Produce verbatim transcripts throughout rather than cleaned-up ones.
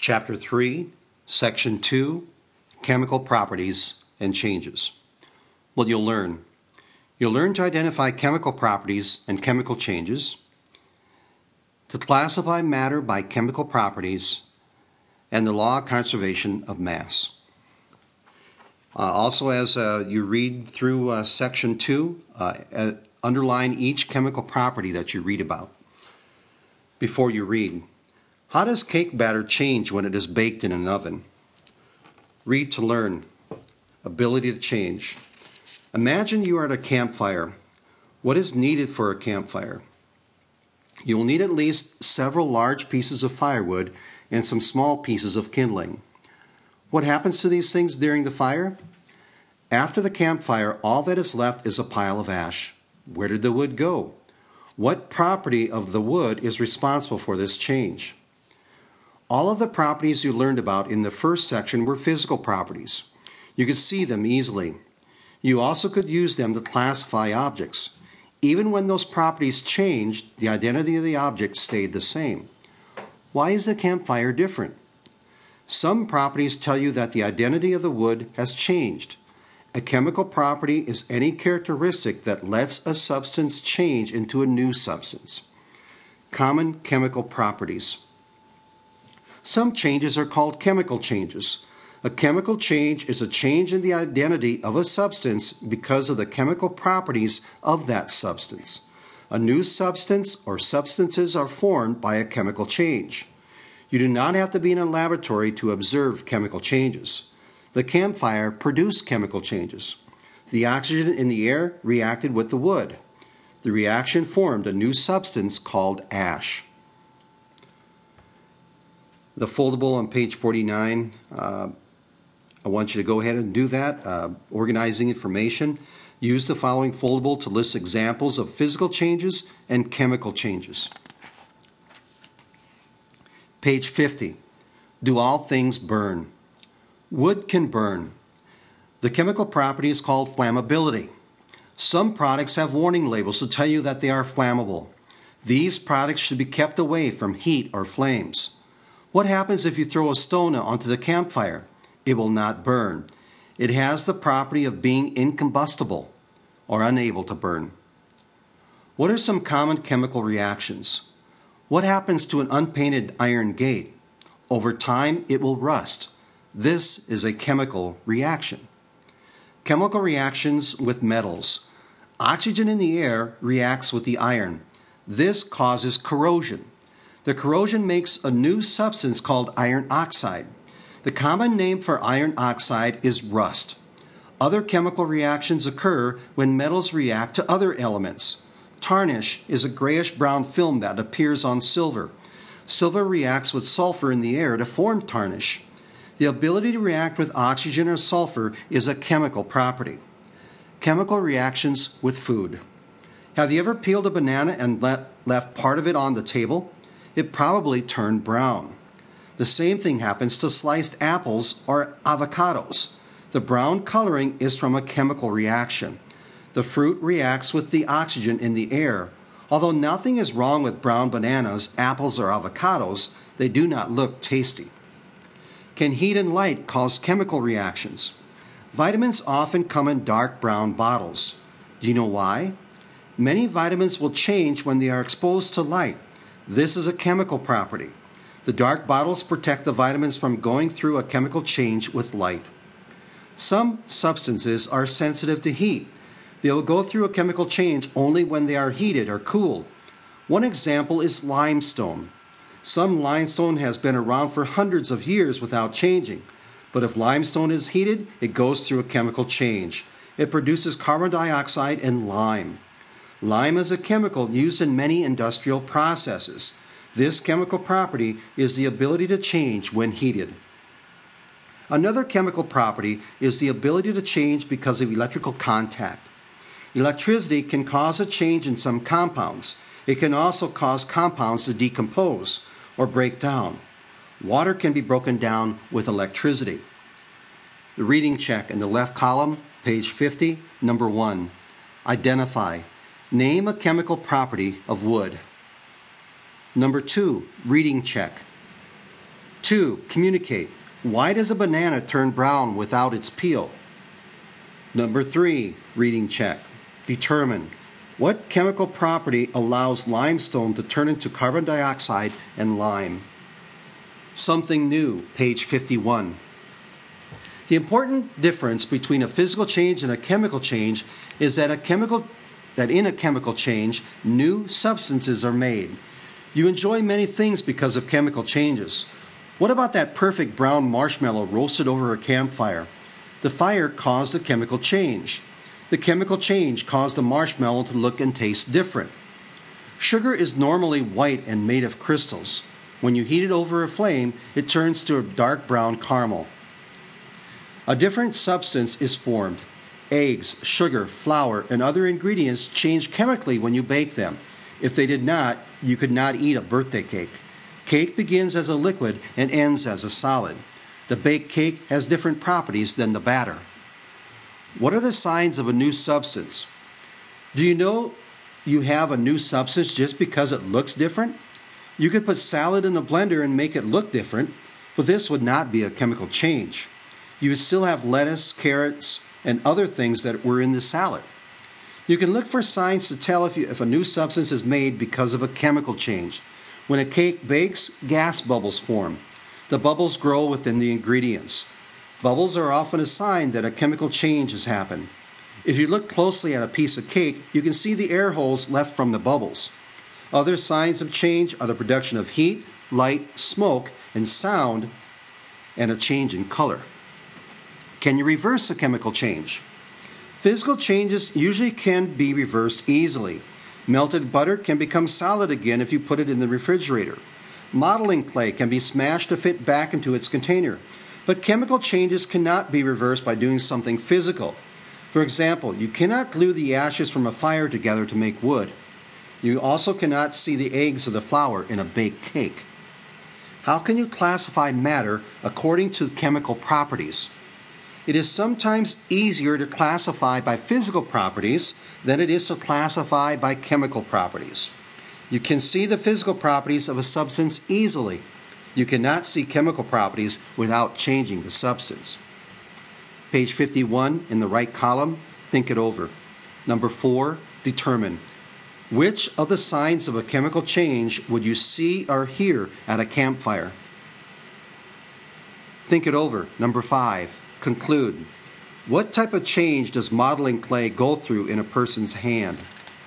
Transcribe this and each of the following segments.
Chapter three, Section two, Chemical Properties and Changes. What you'll learn. You'll learn to identify chemical properties and chemical changes, to classify matter by chemical properties, and the law of conservation of mass. Uh, also, as uh, you read through uh, Section two, uh, uh, underline each chemical property that you read about. Before you read, how does cake batter change when it is baked in an oven? Read to learn. Ability to change. Imagine you are at a campfire. What is needed for a campfire? You will need at least several large pieces of firewood and some small pieces of kindling. What happens to these things during the fire? After the campfire, all that is left is a pile of ash. Where did the wood go? What property of the wood is responsible for this change? All of the properties you learned about in the first section were physical properties. You could see them easily. You also could use them to classify objects. Even when those properties changed, the identity of the object stayed the same. Why is the campfire different? Some properties tell you that the identity of the wood has changed. A chemical property is any characteristic that lets a substance change into a new substance. Common chemical properties. Some changes are called chemical changes. A chemical change is a change in the identity of a substance because of the chemical properties of that substance. A new substance or substances are formed by a chemical change. You do not have to be in a laboratory to observe chemical changes. The campfire produced chemical changes. The oxygen in the air reacted with the wood. The reaction formed a new substance called ash. The foldable on page forty-nine, uh, I want you to go ahead and do that. Uh, organizing information. Use the following foldable to list examples of physical changes and chemical changes. Page fifty. Do all things burn? Wood can burn. The chemical property is called flammability. Some products have warning labels to tell you that they are flammable. These products should be kept away from heat or flames. What happens if you throw a stone onto the campfire? It will not burn. It has the property of being incombustible or unable to burn. What are some common chemical reactions? What happens to an unpainted iron gate? Over time, it will rust. This is a chemical reaction. Chemical reactions with metals. Oxygen in the air reacts with the iron. This causes corrosion. The corrosion makes a new substance called iron oxide. The common name for iron oxide is rust. Other chemical reactions occur when metals react to other elements. Tarnish is a grayish-brown film that appears on silver. Silver reacts with sulfur in the air to form tarnish. The ability to react with oxygen or sulfur is a chemical property. Chemical reactions with food. Have you ever peeled a banana and le- left part of it on the table? It probably turned brown. The same thing happens to sliced apples or avocados. The brown coloring is from a chemical reaction. The fruit reacts with the oxygen in the air. Although nothing is wrong with brown bananas, apples, or avocados, they do not look tasty. Can heat and light cause chemical reactions? Vitamins often come in dark brown bottles. Do you know why? Many vitamins will change when they are exposed to light. This is a chemical property. The dark bottles protect the vitamins from going through a chemical change with light. Some substances are sensitive to heat. They will go through a chemical change only when they are heated or cooled. One example is limestone. Some limestone has been around for hundreds of years without changing. But if limestone is heated, it goes through a chemical change. It produces carbon dioxide and lime. Lime is a chemical used in many industrial processes. This chemical property is the ability to change when heated. Another chemical property is the ability to change because of electrical contact. Electricity can cause a change in some compounds. It can also cause compounds to decompose or break down. Water can be broken down with electricity. The reading check in the left column, page fifty, number one. Identify. Name a chemical property of wood. Number two, reading check. Two, communicate. Why does a banana turn brown without its peel? Number three, reading check. Determine. What chemical property allows limestone to turn into carbon dioxide and lime? Something new, page fifty-one. The important difference between a physical change and a chemical change is that a chemical that in a chemical change, new substances are made. You enjoy many things because of chemical changes. What about that perfect brown marshmallow roasted over a campfire? The fire caused a chemical change. The chemical change caused the marshmallow to look and taste different. Sugar is normally white and made of crystals. When you heat it over a flame, it turns to a dark brown caramel. A different substance is formed. Eggs, sugar, flour, and other ingredients change chemically when you bake them. If they did not, you could not eat a birthday cake. Cake begins as a liquid and ends as a solid. The baked cake has different properties than the batter. What are the signs of a new substance? Do you know you have a new substance just because it looks different? You could put salad in a blender and make it look different, but this would not be a chemical change. You would still have lettuce, carrots, and other things that were in the salad. You can look for signs to tell if, you, if a new substance is made because of a chemical change. When a cake bakes, gas bubbles form. The bubbles grow within the ingredients. Bubbles are often a sign that a chemical change has happened. If you look closely at a piece of cake, you can see the air holes left from the bubbles. Other signs of change are the production of heat, light, smoke, and sound, and a change in color. Can you reverse a chemical change? Physical changes usually can be reversed easily. Melted butter can become solid again if you put it in the refrigerator. Modeling clay can be smashed to fit back into its container. But chemical changes cannot be reversed by doing something physical. For example, you cannot glue the ashes from a fire together to make wood. You also cannot see the eggs or the flour in a baked cake. How can you classify matter according to chemical properties? It is sometimes easier to classify by physical properties than it is to classify by chemical properties. You can see the physical properties of a substance easily. You cannot see chemical properties without changing the substance. Page fifty-one in the right column, think it over. Number four, determine. Which of the signs of a chemical change would you see or hear at a campfire? Think it over. Number five, conclude. What type of change does modeling clay go through in a person's hand?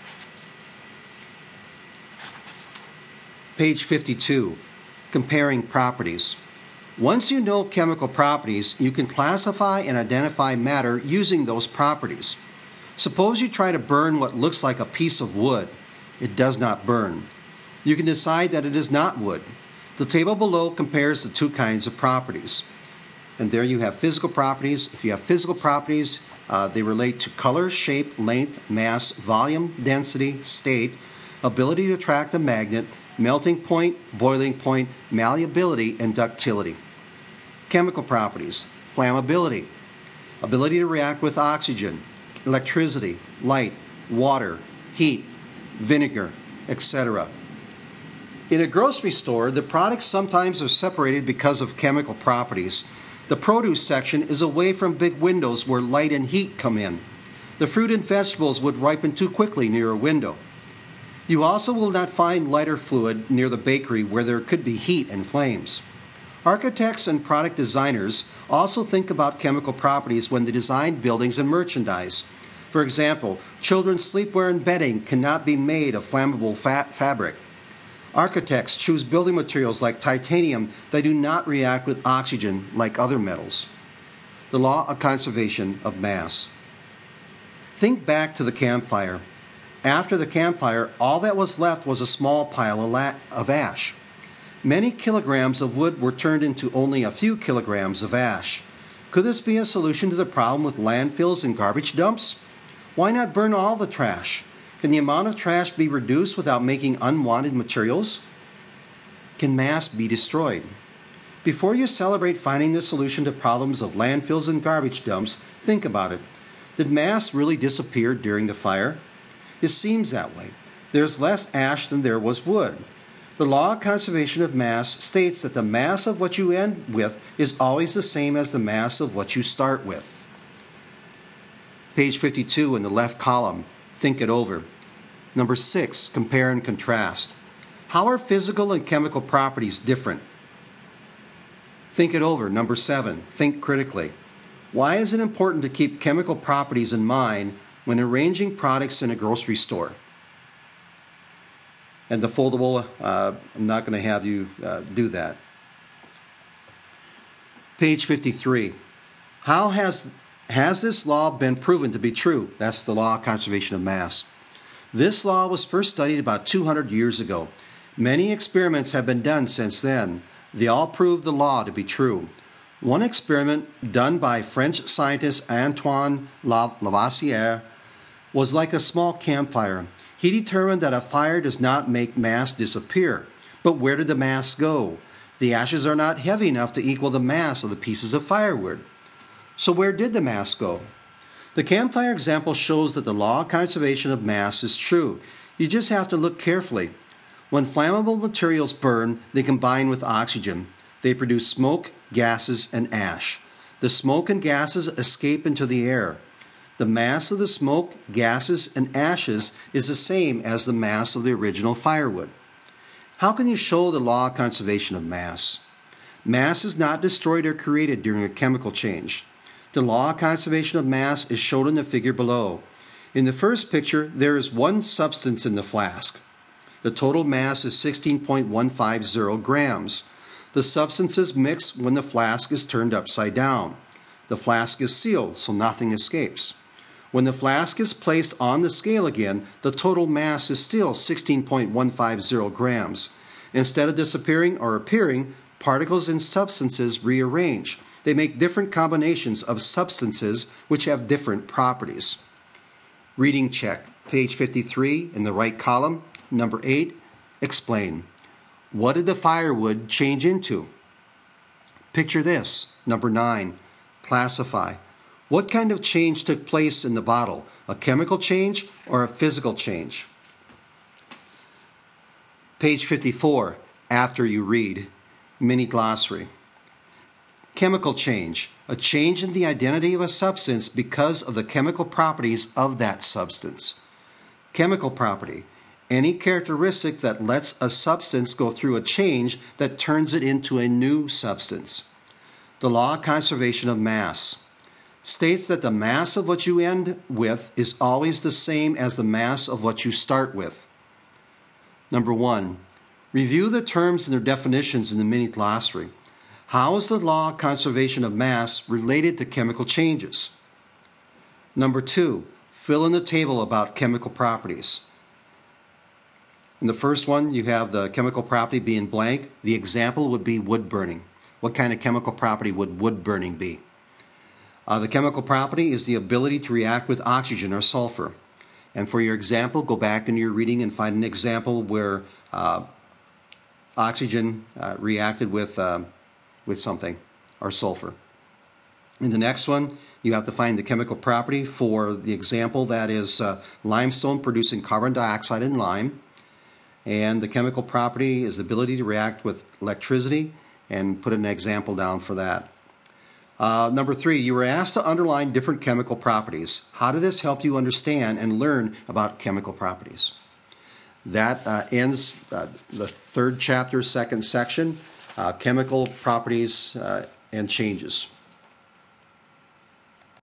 Page fifty-two, comparing properties. Once you know chemical properties, you can classify and identify matter using those properties. Suppose you try to burn what looks like a piece of wood. It does not burn. You can decide that it is not wood. The table below compares the two kinds of properties. And there you have physical properties. If you have physical properties, uh, they relate to color, shape, length, mass, volume, density, state, ability to attract a magnet, melting point, boiling point, malleability, and ductility. Chemical properties, flammability, ability to react with oxygen, electricity, light, water, heat, vinegar, et cetera. In a grocery store, the products sometimes are separated because of chemical properties. The produce section is away from big windows where light and heat come in. The fruit and vegetables would ripen too quickly near a window. You also will not find lighter fluid near the bakery where there could be heat and flames. Architects and product designers also think about chemical properties when they design buildings and merchandise. For example, children's sleepwear and bedding cannot be made of flammable fat fabric. Architects choose building materials like titanium that do not react with oxygen like other metals. The law of conservation of mass. Think back to the campfire. After the campfire, all that was left was a small pile of, la- of ash. Many kilograms of wood were turned into only a few kilograms of ash. Could this be a solution to the problem with landfills and garbage dumps? Why not burn all the trash? Can the amount of trash be reduced without making unwanted materials? Can mass be destroyed? Before you celebrate finding the solution to problems of landfills and garbage dumps, think about it. Did mass really disappear during the fire? It seems that way. There's less ash than there was wood. The law of conservation of mass states that the mass of what you end with is always the same as the mass of what you start with. Page fifty-two in the left column, think it over. Number six, compare and contrast. How are physical and chemical properties different? Think it over. Number seven, think critically. Why is it important to keep chemical properties in mind when arranging products in a grocery store? And the foldable, uh, I'm not going to have you uh, do that. Page fifty-three. How has, has this law been proven to be true? That's the law of conservation of mass. This law was first studied about two hundred years ago. Many experiments have been done since then. They all proved the law to be true. One experiment done by French scientist Antoine Lavoisier was like a small campfire. He determined that a fire does not make mass disappear. But where did the mass go? The ashes are not heavy enough to equal the mass of the pieces of firewood. So where did the mass go? The campfire example shows that the law of conservation of mass is true. You just have to look carefully. When flammable materials burn, they combine with oxygen. They produce smoke, gases, and ash. The smoke and gases escape into the air. The mass of the smoke, gases, and ashes is the same as the mass of the original firewood. How can you show the law of conservation of mass? Mass is not destroyed or created during a chemical change. The law of conservation of mass is shown in the figure below. In the first picture, there is one substance in the flask. The total mass is sixteen point one five zero grams. The substances mix when the flask is turned upside down. The flask is sealed, so nothing escapes. When the flask is placed on the scale again, the total mass is still sixteen point one five zero grams. Instead of disappearing or appearing, particles and substances rearrange. They make different combinations of substances which have different properties. Reading check. Page fifty-three in the right column. Number eight, explain. What did the firewood change into? Picture this. Number nine, classify. What kind of change took place in the bottle? A chemical change or a physical change? Page fifty-four, after you read, mini glossary. Chemical change, a change in the identity of a substance because of the chemical properties of that substance. Chemical property, any characteristic that lets a substance go through a change that turns it into a new substance. The law of conservation of mass states that the mass of what you end with is always the same as the mass of what you start with. Number one, review the terms and their definitions in the mini glossary. How is the law of conservation of mass related to chemical changes? Number two, fill in the table about chemical properties. In the first one, you have the chemical property being blank. The example would be wood burning. What kind of chemical property would wood burning be? Uh, the chemical property is the ability to react with oxygen or sulfur. And for your example, go back into your reading and find an example where uh, oxygen uh, reacted with, uh, with something, or sulfur. In the next one, you have to find the chemical property for the example that is uh, limestone producing carbon dioxide and lime. And the chemical property is the ability to react with electricity, and put an example down for that. Uh, number three, you were asked to underline different chemical properties. How did this help you understand and learn about chemical properties? That uh, ends uh, the third chapter, second section, uh, chemical properties uh, and changes.